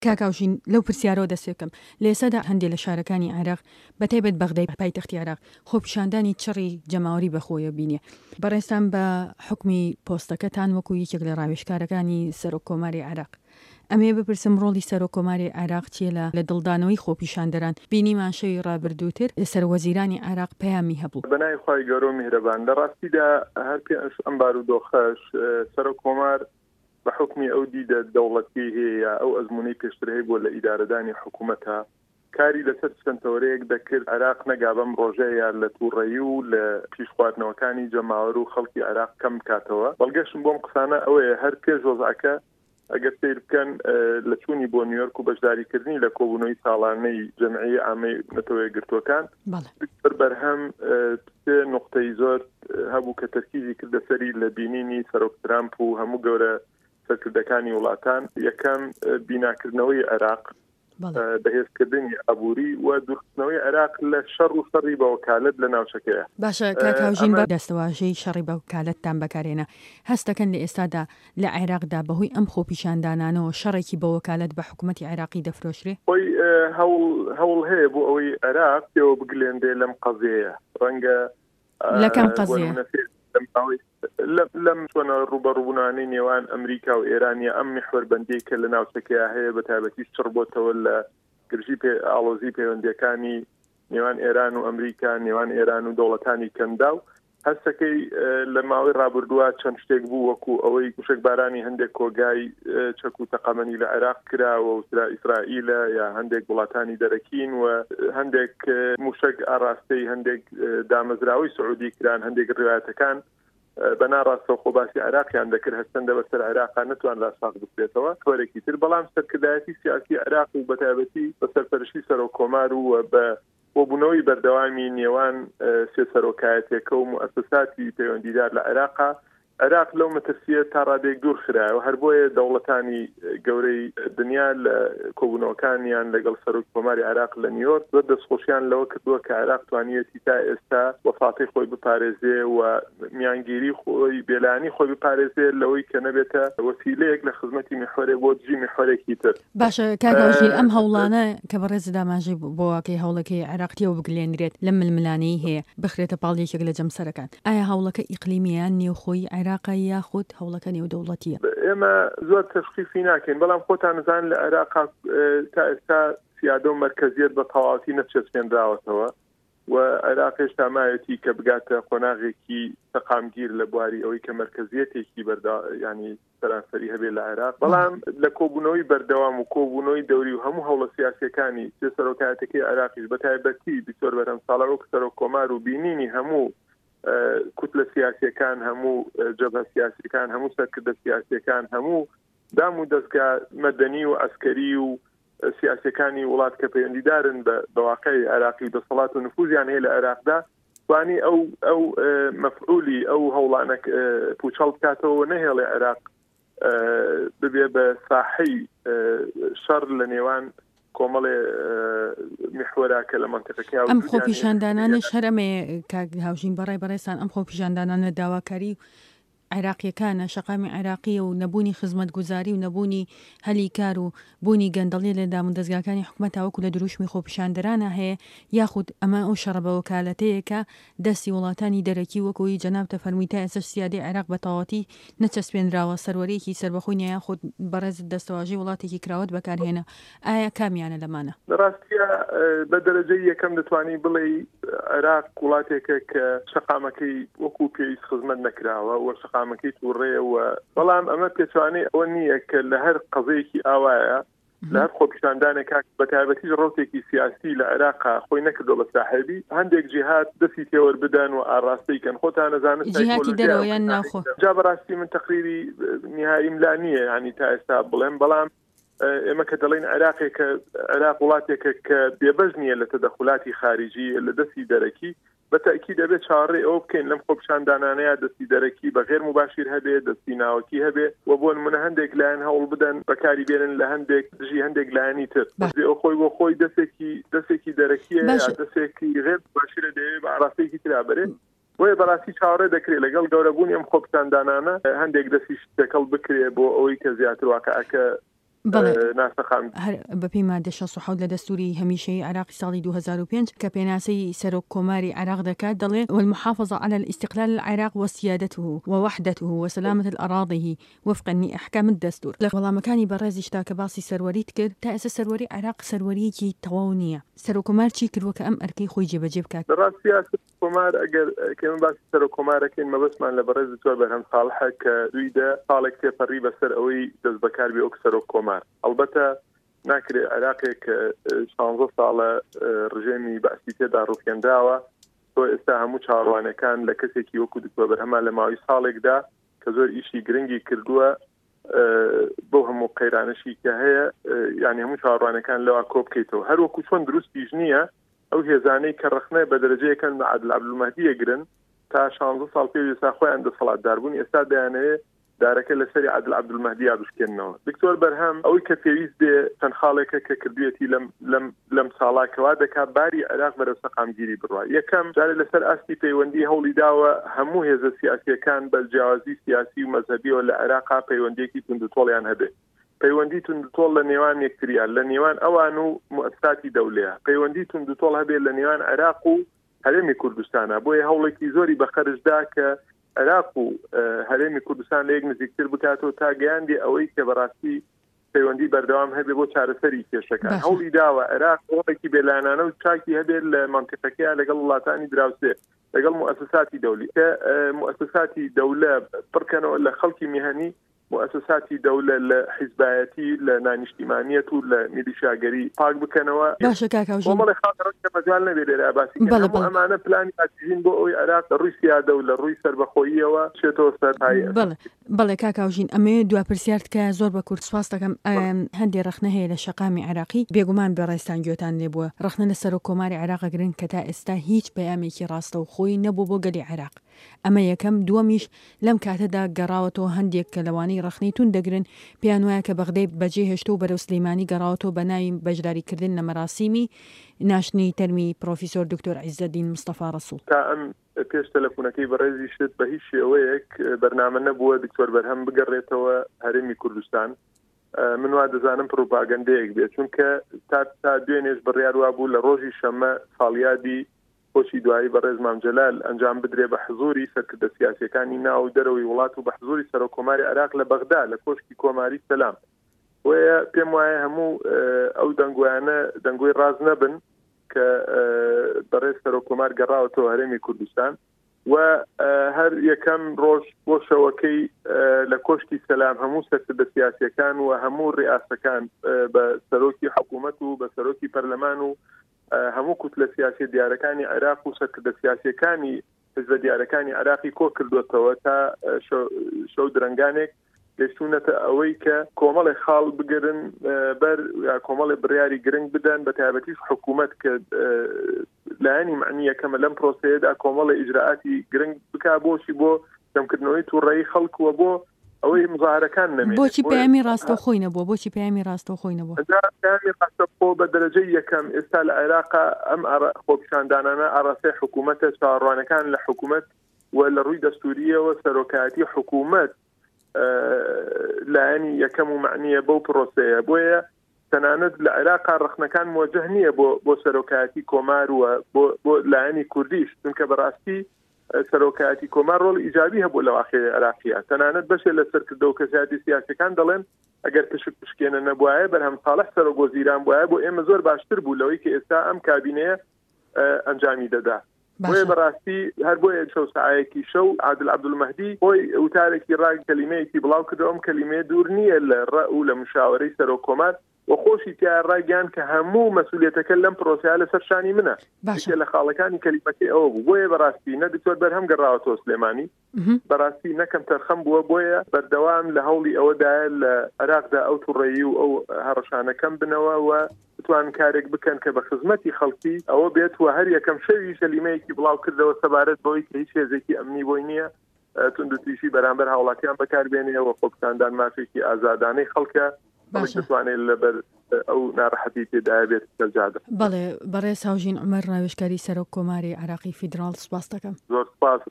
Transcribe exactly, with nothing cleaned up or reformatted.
کاکاوژین لەو پرسیارەوە دەسێکم لە ئێسادا هەندێک لە شارەکانی عێراق بەتایبەت بەغدای پایتەختی عێراق خۆپیشاندانی چڕی جەماوەری بەخۆیە بینێ بەڕێستان بە حکمی پۆستەکەتان وەکو یەکێک لە ڕاوێژکارەکانی سەرۆک کۆماری عێراق ئەمێ بپرسم ڕۆڵی سەرۆک کۆماری عێراق چیە لە دڵدانەوەی خۆپیشاندەران بینیمان شەوی ڕابردووتر سەروەزیرانی عێراق پەیامی هەبوو بەنای خوای گەورە و میهرەبان لە ڕاستیدا هەر پێ ئەم بارودۆخەش سەرۆک کۆمار بە حکمی ئەو دیدە دەوڵەتی هەیە ئەو ئەزمونەی پێشتر هەیە بۆ لە ئیدارەدانی حکوومەتە کاری لەسەر چەندتەوەرەیەک دەکرد عێراق نەگا بەم ڕۆژەیە لە تووڕەیی و لە پیشخواردنەوەکانی جەماوەر و خەڵکی عێراق کەم بکاتەوە بەڵگەشم بۆم قسانە ئەوەیە هەر پێش ۆزعەکە ئەگەر سیر بکەن لە چوونی بۆ نیویۆرک و بەشداریکردنی لە کۆبوونەوەی ساڵانەی جەمعیە ئامەی نەتەوەی گرتوەکان بەرهەم سێ نقطەی زۆر هەبوو کە تەرکیزی کردە سەری لە بینینی سەرۆک ترامپ و هەموو گەورە سەرکردەکانی وڵاتان یەکەم بیناکردنەوەی عێراق بەهێزکردنی ئابووری و دوورخستنەوەی عێراق لە شەڕ و سەڕی بە وەکالەت لە ناوچەکەیە. باشە کاکاوژین بە دەستەواژەی شەڕی بە وەکالەتتان بەکارێنە هەستەکەن لە ئێستادا لە عێراقدا بەهۆی ئەم خۆپیشاندانانەوە شەڕێکی بە وەکالەت بە حکوومەتی عێراقی دەفرۆشرێ؟ خۆی هەوڵ هەیە بۆ ئەوەی عێراق پێوە بگلێندێ لەم قەزەیە ڕەنگە لەکەم قەزەیە لەم چۆنە ڕوبەڕووبوونانی نێوان ئەمریکا و ئێرانیا ئەم میحوەربەندی کە لە ناوچەکەیە هەیە بە تایبەتی چڕ بۆتەوە لە گرژی ئاڵۆزی پەیوەندیەکانی نێوان ئێران و ئەمریکا نێوان ئێران و دەوڵەتانی کەمدا و هەستەکەی لە ماوەی ڕابردووە چەند شتێک بوو وەکو ئەوەی کوشک بارانی هەندێک کۆگای چەک و تەقەمەنی لە عێراق کراوە و ئیسرائیلە یا هەندێک وڵاتانی دەرەکین و هەندێک موشک ئاراستەی هەندێک دامەزراوی سعودی کران هەندێک ڕوایەتەکان بەناڕاستە خۆباسی عێراقیان دەکرد هەستەندە بەسەر عێراقا نەتوان لاساق بکرێتەوە تۆرێکی تر بەڵام سەرکردایەتی سیاسی عێراق و بەتایبەتی بە سەرپەرشتی سەرۆک کۆمار و بە بۆبوونەوەی بەردەوامی نێوان سێ سەرۆکایەتێکە و موسساتی پەیوەندیدار لە عێراقا عێراق لەو مەترسیە تا ڕادێک دوور خرایەوە هەر بۆیە دەوڵەتانی گەورەی دنیا لە کۆبوونەوەکانیان لەگەڵ سەرۆک کۆماری عێراق لە نیویۆرک زۆر دەستخۆشیان لەوە کردووە کە عێراق توانیەتی تا ئێستا وەفاقی خۆی بپارێزێ و میانگیری خۆی بێلانی خۆی بپارێزێ لەوەی کە نەبێتە وەسیلەیەک لە خزمەتی میحوەرێ بۆ دژی میحوەرێکی تر. باشە کاکاوژین ئەم هەوڵانە کە بەڕێز داماژی بۆ واقعی هەوڵەکەی عێراقیەوە بگلێنرێت لەم ململانەی هەیە بخرێتە پاڵێکێک لە جەمسەرەکان ئایا هەوڵەکە ئیقلیمیان نێوخۆی عێراقی یاخود هەوڵەکە نێودەوڵەتیە؟ ئێمە زۆر تەشخیصی ناکەین بەڵام خۆتان نزان لە عێراق تا ئێستا سیادە و مەرکەزیەت بە تەواوەتی نەچەسپێنراوەتەوە و عێراق هێشتا مایەتی کە بگاتە قۆناغێکی سەقامگیر لە بواری ئەوەی کە مەرکەزیەتێکی بەردا ینی سەرانسەری هەبێ لە عێراق بەڵام لە کۆبوونەوەی بەردەوام و کۆبوونەوەی دەوری و هەموو هەوڵە سیاسیەکانی سێ سەرۆکایەتەکەی عێراقیش بەتایبەتی بیسۆر بەرەم ساڵە وەک سەرۆک کۆمار و بینینی هەموو کوتلە سیاسیەکان هەموو جەبهە سیاسیەکان هەموو سەرکردە سیاسیەکان هەموو دام و دەستگا مەدەنی و ئەسکەری و سیاسیەکانی وڵات کە پەیوەندیدارن بە بەواقعی عێراقی دەسەڵات و نفوذیان هەیە لە عێراقدا توانی ئەو ئەو مەفعولی ئەو هەوڵانە پوچەڵ بکاتەوە نەهێڵێ عێراق ببێ بە ساحەی شەڕ لە نێوان کۆمەڵێ میحوەراکە لە منتیقەکە ئەم خۆپیشاندانانش هەرەمێ هاوژین بەڕای بەڕێستان ئەم خۆپیشاندانانە داواکاری عێراقیەکانە شەقامی عێراقیە و نەبوونی خزمەتگوزاری و نەبوونی هەلی کار و بوونی گەندەڵی لە دامون دەستگاکانی حکوومەت تاوەکو لە دروشمی خۆپیشاندەرانە هەیە یاخود ئەمە ئەو شەڕە بە وەکالەتەیە کە دەستی وڵاتانی دەرەکی وەکوی جەناب تەفەرمووی تا ئێستا سیادەی عێراق بە تەواوەتی نەچەسپێنراوە سەروەریەکی سەربەخۆی یاخود بەڕێز دەستەواژەی وڵاتێکی کراوەت بەکارهێنا ئایا کامیانە لەمانە؟ ڕاستیە بە دەرەجەی یەکەم دەتوانی بڵێ عێراق وڵاتێکە کە شەقامەکەی وەکو پێویست خزمەت نەکراوە و مەکەی تووڕێەوە بەڵام ئەمە پێچوانەی ئەوە نییە کە لە هەر قەزەیەکی ئاوایە لە هەر خۆپیشاندانێک بەتایبەتیش ڕۆتێکی سیاسی لە عێراقا خۆی نەکردو بە ساحێبی هەندێک جیهات دەستی تێوە بدەن و ئاڕاستەیکەن خۆتان نەزانن جیهاتی دەرەوەیان ناخۆ جا بەڕاستی من تەقریری نهایی ملا نییە ینی تا ئێستا بڵێم بەڵام ئێمە کە دەڵێن عێراقێکە عێراق وڵاتێکە کە بێبەش نییە لە تەدەخولاتی خارجی لە دەستی دەرەکی بەتەکی دەبێت چاڕێ ئەو بکەین لەم خۆپیشاندانانەیە دەستی دەرەکی بە غێر مباشیر هەبێ دەستی ناوەکی هەبێ و بۆ نمونە هەندێک لایەن هەوڵ بدەن بەکاری بێنن لە هەندێک دژی هەندێک لایەنی تر ئەو خۆی بۆ خۆی دەستێکی دەستێکی دەرەکیە دەستێکی غێر مباشرە دەوێت بە ئاراستەیەکی ترا بەرێ بۆیە بەڕاستی چاوەڕێ دەکرێت لەگەڵ گەورەبوونی ئەم خۆپیشاندانانە هەندێک دەستی شتەکەڵ بکرێ بۆ ئەوەی کە زیاتر واقعەکە ناسەخان بەپی مادە شەست و حەوت لە دەستوری هەمیشەی عراقی ساڵی دوو هەزار و پێنج کە پێناسەی سەرۆک کۆماری عراق دەکات دەڵێ والمحافظة على الاستقلال العراق وسيادته ووحدته وسلامة الأراضي وفقا لأحكام الدستور لە وەڵامەکانی بەڕێزیشتا کە باسی سەروەریت کرد تا ئێستا سەروەری عراق سەروەریەکی تەواو نییە سەرۆک کۆمار چی کردووە کە ئەم ئەرکەی خۆی جێبەجێ بکات ڕاستی سیاست کۆمار ئەگەر کەمە باسی سەرۆک کۆمارەکەین مەبەستمان لە بەڕێز زۆر بەرهەم ساڵحە کە دویدە ساڵێک تێپەڕی بەسەر ئەوەی دەست بەکار بێ ئەو سەرۆک کۆمار ئەلبەتە ناکرێت عراقێک شانزە ساڵە ڕژێمی بەعسی تێدا ڕووکێنداوە تۆ ئێستا هەموو چاڕوانەکان لە کەسێکی وەکو دکتۆر بەرهەمان لە ماوەی ساڵێکدا کە زۆر ئیشی گرنگی کردووە بۆ هەموو قەیرانشی کە هەیە یعنی هەموو چاڕوانەکان لەوە کۆ بکەیتەوە هەر وەکو چۆن دروستیش نییە ئەو هێزانەی کە ڕخنە بە دەرەجەیەکەن بە عەدل عەبدولمەهدی ئەگرن تا شانزە ساڵ پێش ئێستا خۆیان دەسەڵاتدار بوون ئێستا دەیانەوێت دارەکە لەسەری عەدل عەبدولمەهدی بشکێنەوە دکتۆر بەرهەم ئەوەی کە پێویست بێ چەند خاڵێکە کە کردوێتی لەم لەم لەم ساڵاکەوا دەکات باری عێراق بەرەو سەقامگیری بڕوا یەکەم جارێ لەسەر ئاستی پەیوەندی هەوڵی داوە هەموو هێزە سیاسیەکان بە جیاوازی سیاسی و مەزهەبیەوە لە عێراقا پەیوەندیەکی توندوتۆڵیان هەبێ پەیوەندی توندوتۆڵ لە نێوان یەکتریان لە نێوان ئەوان و موسساتی دەولەیە پەیوەندی توندوتۆڵ هەبێ لە نێوان عێراق و هەرێمی کوردستانە بۆیە هەوڵێکی زۆری بەخەرجدا کە عێراق و هەرێمی کوردستان لە یەک نزیکتر بکاتەوە تا گەیاندی ئەوەی کە بەڕاستی پەیوەندی بەردەوام هەبێ بۆ چارەسەری کێشەکان هەوڵی داوە عێراق وڵێکی بێلایەنانە و چاکی هەبێت لە مەنتیقەکەیان لەگەڵ وڵاتانی دراوسێ لەگەڵ موسساتی دەولی کە موسساتی دەولە پڕکەنەوە لە خەڵکی میهەنی مؤسساتی دەولە لە حیزبایەتی لە نانیشتیمانیەت و لە میلیشیاگەری پاک بکەنەوە باشە کاکاوژین بۆڵی خاطرات کە مەجال نەبێت لێرە باسی کردن ئەمانە پلانی ئاچین بۆ ئەوەی عێراق ڕووی سیادە و لە ڕووی سەربەخۆییەوە چێتەوە سەرپایە بەڵێ بەڵێ کاکاوژین ئەمێ دوا پرسیارت کە زۆر بە کورد سپاس دەکەم هەندێک ڕخنە هەیە لە شەقامی عێراقی بێگومان بەڕێستان گوێتان لێ بووە ڕخنە لە سەرۆک کۆماری عێراق ئەگرن کە تا ئێستا هیچ پەیامێکی ڕاستە و خۆی نەبوو بۆ گەلی عێراق ئەمە یەکەم دووەمیش لەم کاتەدا گەڕاوەتەوە هەندێک کە لەوانەی ڕخنەی تون دەگرن پێیان وایە کە بەغدەی بەجێ هێشتە و بەرەو سلەیمانی گەڕاوەتەوە بە ناوی بەشداریکردن لە مەراسیمی ناشنی تەرمی پرۆفیسۆر دکتۆر عیزەدین مستەفا ڕەسوول تا ئەم پێش تەلەفۆنەکەی بەڕێزی شت بە هیچ شێوەیەک بەرنامە نەبووە دکتۆر بەرهەم بگەڕێتەوە هەرێمی کوردستان من وا دەزانم پرۆپاگەندەیەک بێت چونکە تا تا دوێنێش بڕیاروا بوو لە ڕۆژی شەمە ساڵیادی خۆشی دوایی بەڕێز مام جەلال ئەنجام بدرێ بە حزوری سەرکردە سیاسیەکانی ناو دەرەوەی وڵات و بە حزوری سەرۆک کۆماری عێراق لە بەغدا لە کۆشکی کۆماری سەلام وەیە پێم وایە هەموو ئەو دەنگویانە دەنگۆی ڕاز نەبن کە بەڕێز سەرۆک کۆمار گەڕاوەتەوە هەرێمی کوردستان و هەر یەکەم ڕۆژ بۆ شەوەکەی لە کۆشتی سەلام هەموو سەرکردە سیاسیەکان و هەموو ڕئاسەکان بە سەرۆکی حکوومەت و بە سەرۆکی پەرلەمان و هەموو کوتلە سیاسی دیارەکانی عێراق و سەرکردە سیاسیەکانی حزبە دیارەکانی عێراقی کۆ کردوێتەوە تا شەو درەنگانێک گەیشتونەتە ئەوەی کە کۆمەڵی خاڵ بگرن بەر کۆمەڵی بڕیاری گرنگ بدەن بە تایبەتیش حکوومەت کە لایەنی معنی یەکەمە لەم پرۆسەیەدا کۆمەڵی ئیجراعاتی گرنگ بکا بۆشی بۆ کەمکردنەوەی تووڕەیی خەڵکووە بۆ ئەوەی مزاهرەکان نەمێت بۆچی پەیامی ڕاستەوخۆی نەبووە بۆچی پەیامی ڕاستەوخۆی نەبووە پەیامی ڕاستەوخۆ بە دەرەجەی یەکەم ئێستا لە عێراقا ئەم خۆپیشاندانانە ئاڕاستەی حکوومەتە چاڕوانەکان لە حکوومەت و لە ڕووی دەستوریەوە سەرۆکایەتی حکوومەت لایەنی یەکەم و معنیە بەو پرۆسەیە بۆیە تەنانەت لە عێراقا ڕخنەکان موجه نییە بۆ بۆ سەرۆکایەتی کۆمار وە بۆ لایەنی کوردیش چونکە بەڕاستی سەرۆکایەتی کۆمار ڕۆڵ ئیجابی هەبوو لە واقعی عێراقیە تەنانەت بەشێ لە سەرکردە و کەسایەتی سیاسیەکان دەڵێن ئەگەر پشک پشکێنە نەبووایە بەرهەم ساڵح سەرۆک وەزیران بووایە بۆ ئێمە زۆر باشتر بوو لەوەی کە ئێستا ئەم کابینەیە ئەنجامی دەدا بۆیە بەڕاستی هەر بۆیە شەو سەعایەکی شەو عادل عەبدولمەهدی بۆی وتارێکی ڕای کەلیمەیەکی بڵاو کردو ئەم کەلیمەیە دوور نییە لە ڕە و لە مشاوەرەی سەرۆک کۆمار و خۆشی تیا ڕایگەیان کە هەموو مەسئولیەتەکە لەم پرۆسەیە لەسەر شانی منە باشە لە خاڵەکانی کەلیمەکەی ئەوە بوو بۆیە بەڕاستی نە دکتۆر بەرهەم گەڕاوەتەوە سلێمانی بەڕاستی نەکەم تەرخەم بووە بۆیە بەردەوام لە هەوڵی ئەوەدایە لە عێراقدا ئەو تووڕەیی و ئەو هەڕەشانەکەم بنەوە و بتوان کارێک بکەن کە بە خزمەتی خەڵکی ئەوە بێت و هەر یەکەم شەوی کەلیمەیەکی بڵاو کردەوە سەبارەت بۆی کە هیچ هێزێکی ئەمنی بۆی نییە توندوتیژی بەرامبەر هاوڵاتیان بەکاربێنێەوە خۆپیشاندان مافێکی ئازادانەی خەڵکە دەتوانێت لەبەر ئەو ناڕەحەتی تێدایە بێت سەرجادە بەڵێ بەڕێز هاوژین عومەر ڕاوێژکاری سەرۆک کۆماری عێراقی فیدراڵ سوپاس دەکەم زۆر سپاس